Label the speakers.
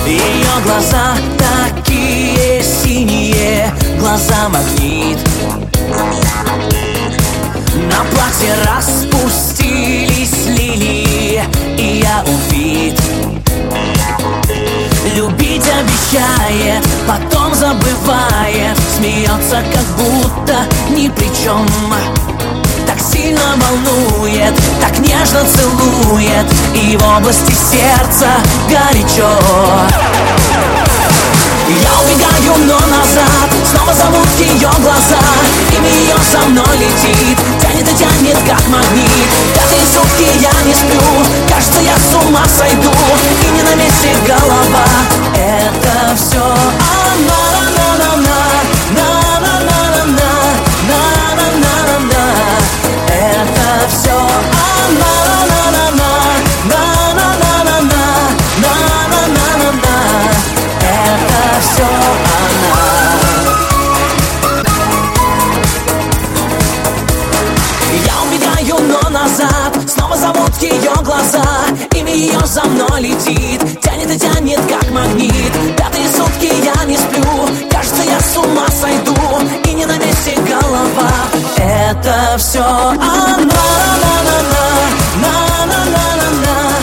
Speaker 1: Ее глаза такие синие, глаза магнит. На платье распустились лилии, и я убит. Любить обещает, потом забывает, смеется, как будто ни при чем. Так сильно волнует, так нежно целует, и в области сердца горячо. Я убегаю, но назад снова зовут ее глаза. Имя ее за мной летит, тянет и тянет, как магнит. Пятые сутки я не сплю, кажется, я с ума сойду, и не на месте голова. Это все она, это все она, это все она. Я убегаю, но назад снова зовут ее глаза. Имя ее за мной летит, тянет и тянет, как магнит. Пятые сутки я не сплю, кажется, я с ума сойду, и не на месте голова. Это все она, на-на-на, на-на-на-на-на.